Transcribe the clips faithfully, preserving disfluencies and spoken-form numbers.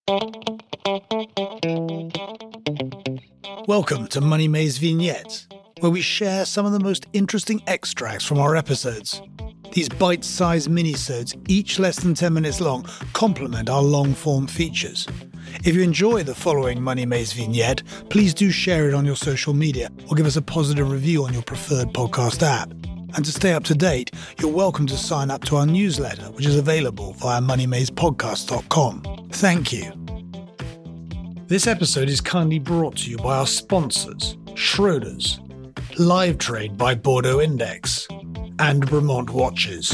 Welcome to Money Maze Vignettes, where we share some of the most interesting extracts from our episodes. These bite-sized minisodes, each less than ten minutes long, complement our long-form features. If you enjoy the following Money Maze Vignette, please do share it on your social media or give us a positive review on your preferred podcast app. And to stay up to date, you're welcome to sign up to our newsletter, which is available via money maze podcast dot com. Thank you. This episode is kindly brought to you by our sponsors, Schroders, Live Trade by Bordeaux Index, and Bremont Watches.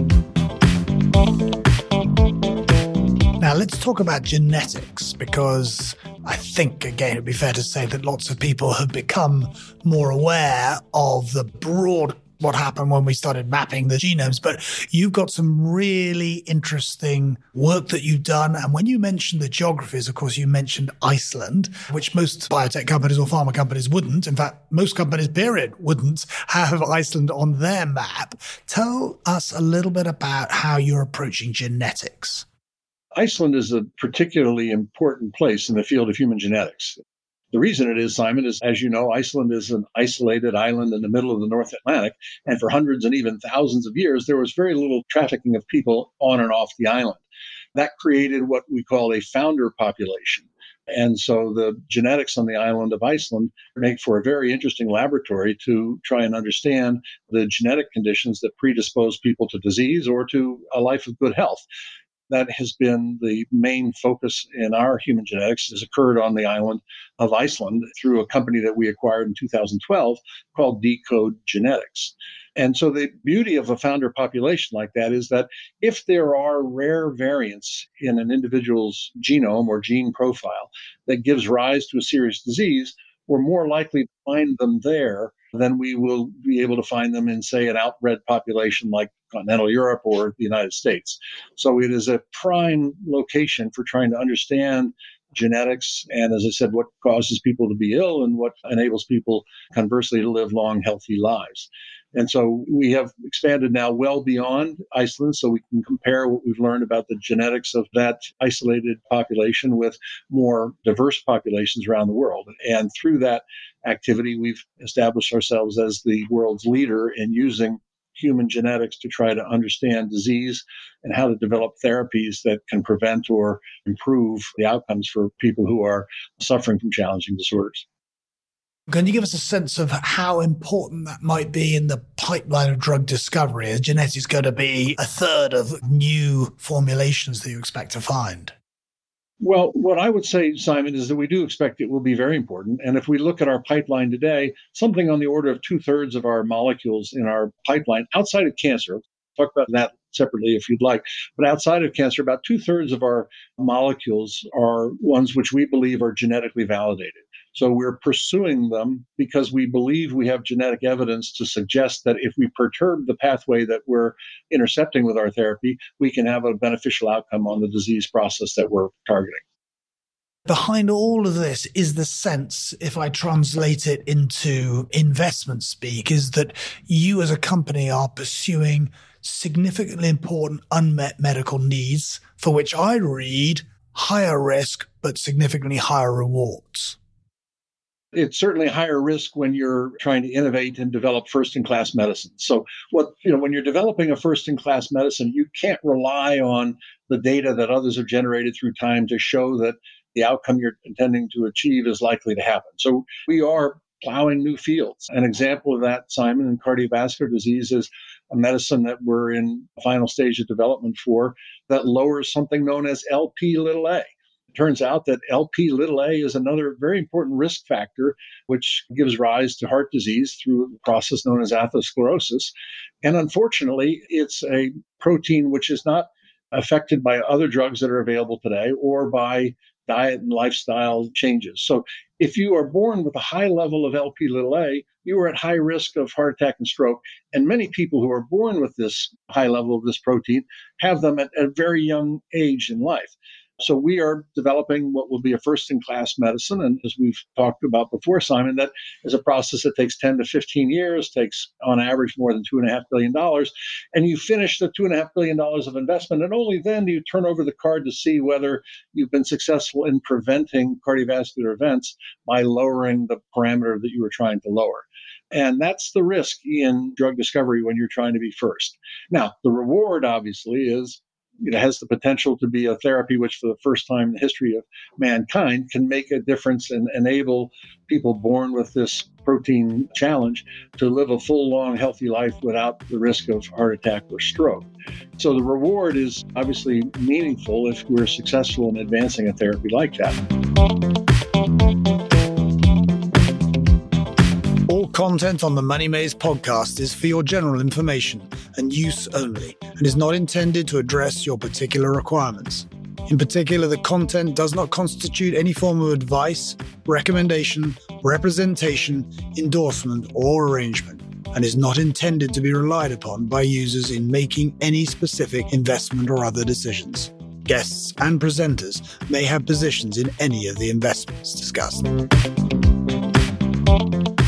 Now let's talk about genetics, because I think, again, it'd be fair to say that lots of people have become more aware of the broad what happened when we started mapping the genomes, but you've got some really interesting work that you've done. And when you mentioned the geographies, of course, you mentioned Iceland, which most biotech companies or pharma companies wouldn't. In fact, most companies, period, wouldn't have Iceland on their map. Tell us a little bit about how you're approaching genetics. Iceland is a particularly important place in the field of human genetics. The reason it is, Simon, is, as you know, Iceland is an isolated island in the middle of the North Atlantic. And for hundreds and even thousands of years, there was very little trafficking of people on and off the island. That created what we call a founder population. And so the genetics on the island of Iceland make for a very interesting laboratory to try and understand the genetic conditions that predispose people to disease or to a life of good health. That has been the main focus in our human genetics, has occurred on the island of Iceland through a company that we acquired in two thousand twelve called Decode Genetics. And so the beauty of a founder population like that is that if there are rare variants in an individual's genome or gene profile that gives rise to a serious disease, we're more likely to find them there than we will be able to find them in, say, an outbred population like continental Europe or the United States. So it is a prime location for trying to understand genetics and, as I said, what causes people to be ill and what enables people, conversely, to live long, healthy lives. And so we have expanded now well beyond Iceland, so we can compare what we've learned about the genetics of that isolated population with more diverse populations around the world. And through that activity, we've established ourselves as the world's leader in using human genetics to try to understand disease and how to develop therapies that can prevent or improve the outcomes for people who are suffering from challenging disorders. Can you give us a sense of how important that might be in the pipeline of drug discovery? Is genetics going to be a third of new formulations that you expect to find? Well, what I would say, Simon, is that we do expect it will be very important. And if we look at our pipeline today, something on the order of two-thirds of our molecules in our pipeline outside of cancer, talk about that separately if you'd like, but outside of cancer, about two-thirds of our molecules are ones which we believe are genetically validated. So we're pursuing them because we believe we have genetic evidence to suggest that if we perturb the pathway that we're intercepting with our therapy, we can have a beneficial outcome on the disease process that we're targeting. Behind all of this is the sense, if I translate it into investment speak, is that you as a company are pursuing significantly important unmet medical needs for which I read higher risk but significantly higher rewards. It's certainly higher risk when you're trying to innovate and develop first-in-class medicine. So what, you know, when you're developing a first-in-class medicine, you can't rely on the data that others have generated through time to show that the outcome you're intending to achieve is likely to happen. So we are plowing new fields. An example of that, Simon, in cardiovascular disease is a medicine that we're in the final stage of development for that lowers something known as L P little a. Turns out that L P little a is another very important risk factor, which gives rise to heart disease through a process known as atherosclerosis. And unfortunately, it's a protein which is not affected by other drugs that are available today or by diet and lifestyle changes. So if you are born with a high level of L P little a, you are at high risk of heart attack and stroke. And many people who are born with this high level of this protein have them at a very young age in life. So we are developing what will be a first-in-class medicine. And as we've talked about before, Simon, that is a process that takes ten to fifteen years, takes on average more than two point five billion dollars. And you finish the two point five billion dollars of investment, and only then do you turn over the card to see whether you've been successful in preventing cardiovascular events by lowering the parameter that you were trying to lower. And that's the risk in drug discovery when you're trying to be first. Now, the reward, obviously, is it has the potential to be a therapy which, for the first time in the history of mankind, can make a difference and enable people born with this protein challenge to live a full, long, healthy life without the risk of heart attack or stroke. So the reward is obviously meaningful if we're successful in advancing a therapy like that. All content on the Money Maze podcast is for your general information and use only, and is not intended to address your particular requirements. In particular, the content does not constitute any form of advice, recommendation, representation, endorsement, or arrangement, and is not intended to be relied upon by users in making any specific investment or other decisions. Guests and presenters may have positions in any of the investments discussed.